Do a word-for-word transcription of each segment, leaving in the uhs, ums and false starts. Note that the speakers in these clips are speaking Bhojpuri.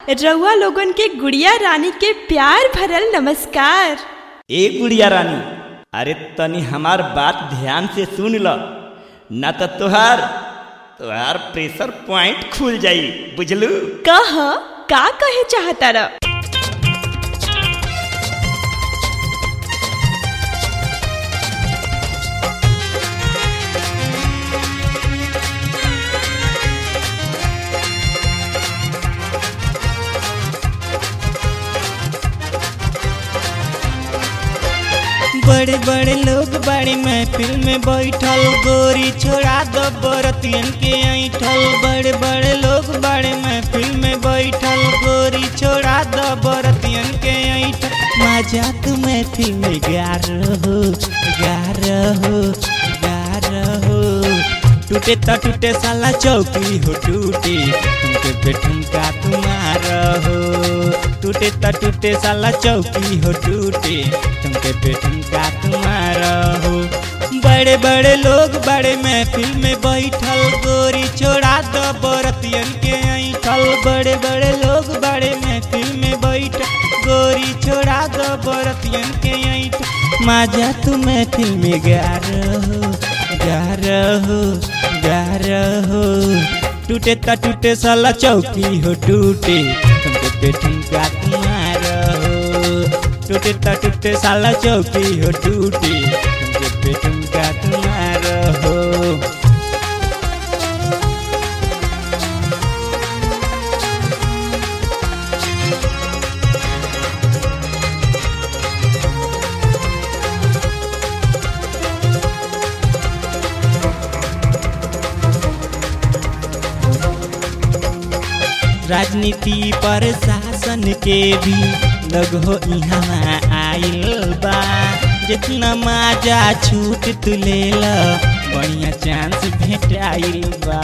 रउआ लोगन के गुड़िया रानी के प्यार भरल नमस्कार। ए गुड़िया रानी, अरे तनी हमार बात ध्यान से सुन ल, न तो तोहार तोहार प्रेशर पॉइंट खुल जाई, बुझलू? कह का कहे चाहता र? बड़े बड़े लोग बड़ी महफिल में बैठल, गोरी छोड़ा दो बरतियन के ऐठल। बड़े बड़े लोग बड़े महफिल में बैठल, गोरी छोड़ा दो बरतियन के ऐठल। मजाक महफिल में गा रहो गा रहो गा रहो। टूटे तो टूटे साला चौकी हो टूटे, तुमके पे ठुमका तुम्हारा हो। टूटे तो टूटे साला चौकी हो टूटे, तुमके पे ठुमका तुम्हारा हो। बड़े बड़े लोग बड़े महफिल में बैठल, गोरी छोड़ा दो बरतियन के ऐठल। बड़े बड़े लोग बड़े महफिल में बैठल, गोरी छोड़ा दो बरतियन के ऐठल। मजा तू महफिल में गा रहो गा रहो गा रहो। टूटे तो टूटे साला चौकी हो टूटे, तुमके पे ठुमका तुम्हारा हो। टूटे तो टूटे साला चौकी हो टूटे, तुमके पे ठुमका तुम्हारा हो। राजनीति पर शासन के भी लग हो यहाँ आइल बा। जितना मजा छूट तू ले ला, बढ़िया चांस भेटाइल बा।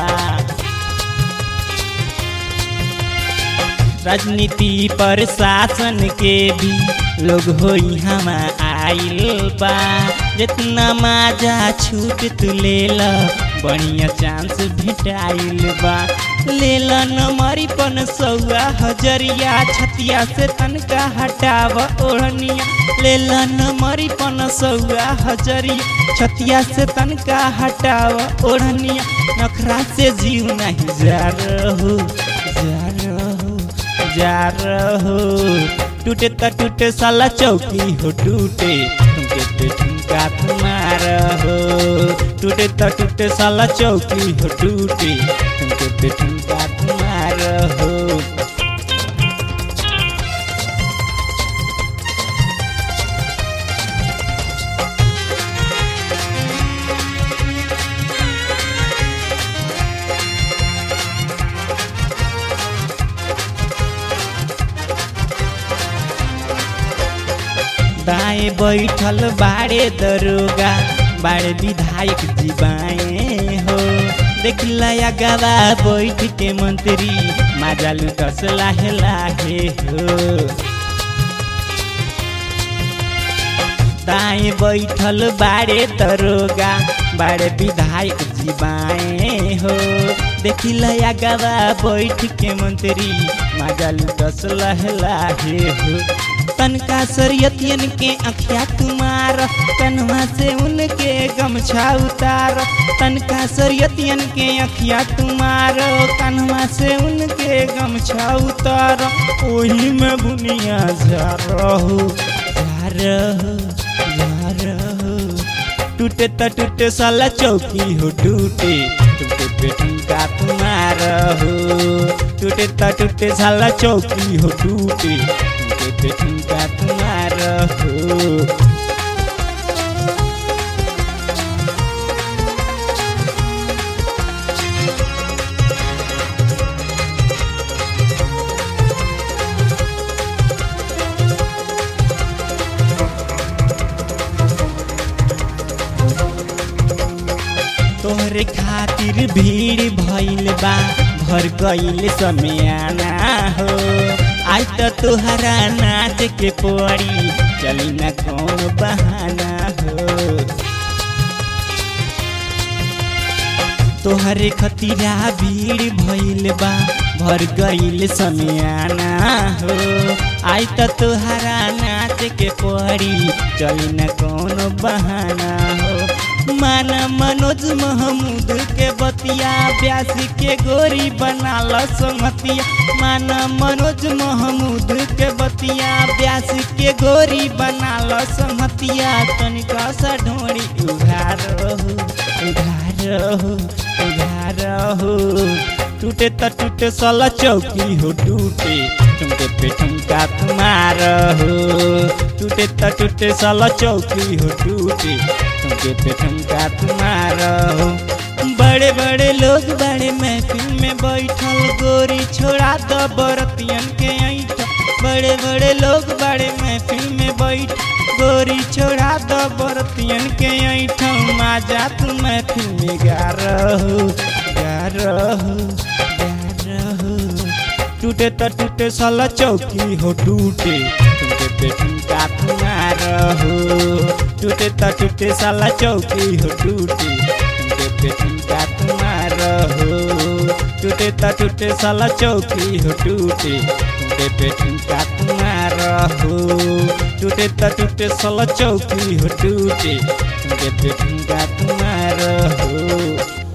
राजनीति पर शासन के भी लोग हो यहाँ आइल बा। जितना मजा छूट तू ले ला, बढ़िया चांस भेटाइल बा। लेला नमरी पन सौआ हजरिया, छतिया से तनका हटाव ओढ़निया। लेला नमरी पन सौआ हजरिया, छतिया से तनका हटाव ओढ़निया। नखरा से जीव नहीं जा रहो जा रहो जा रहो। टूटे तो टूटे साला चौकी हो टूटे, तुमके पे ठुमका तुम्हारा हो। टूटे तो टूटे साला चौकी हो टूटे, तुमके पे ठुमका तुम्हारा हो। दाएं बैठल बाड़े दरोगा, बाड़े विधायक जी बाएं हो। देखला गवा बैठ के मंत्री, मजा लुटस लाहे लाहे हो। दाएं बैठल बाड़े दरोगा, बाड़े विधायक जी बाएं हो। देखला गवा बैठ के मंत्री, मजा लुटस लाहे लाहे हो। तनका सरियतियन के अखिया तुम्हार, कन्हवा से उनके गमछा उतार। तनका सरियतियन के अखिया तुम्हार, कन्हवा से उनके गमछा उतार। ओही में बुनिया जा रहो जा रहो जा रहो। टूटे तो टूटे साला चौकी हो टूटे, तुमके पे ठुमका तुम्हारा हो। टूटे तो टूटे साला चौकी हो टूटे, तुमके पे ठुमका तुम्हारा हो। तोहरे खातिर भीड़ भइल बा, भर गइल समियाना हो। आज तो तोहरा नाच के पड़ी, चली न कौन बहाना हो। तोहरे खतीरा भीड़ भइल बा भर गइल समियाना हो आई त तोहरा नाच के पड़ी चली न कोनो बहाना हो माना मनोज महमूद के बतिया ब्यास के गोरी बनाल संगतिया माना मनोज महमूद के बतिया ब्यास के गोरी बनाल संगतिया तनिका सा ढोड़ी उघार उघार उघार हो टूटे त टूटे सला चौकी हो टूटे ठुमके पे ठुमका तुम्हार हो टूटे त टूटे सला चौकी हो टूटे ठुमके पे ठुमका तुम्हार हो बड़े बड़े लोग बड़े महफिल में बैठल गोरी छोड़ा दो बरतियन के ऐठ बड़े बड़े लोग बड़े महफिल में बैठ गोरी छोड़ा दो बरतियन के ऐठ माजा तू महफिल में गा रहो गा रहो गा रहो टूटे त टूटे साला चौकी हो टूटे टूटे पे ठुमका तुम्हार हो टूटे त टूटे साला चौकी हो टूटे टूटे पे ठुमका तुम्हार हो टूटे त टूटे साला चौकी हो टूटे टूटे पे ठुमका तुम्हार हो टूटे त टूटे साला चौकी हो टूटे टूटे पे ठुमका तुम्हार हो।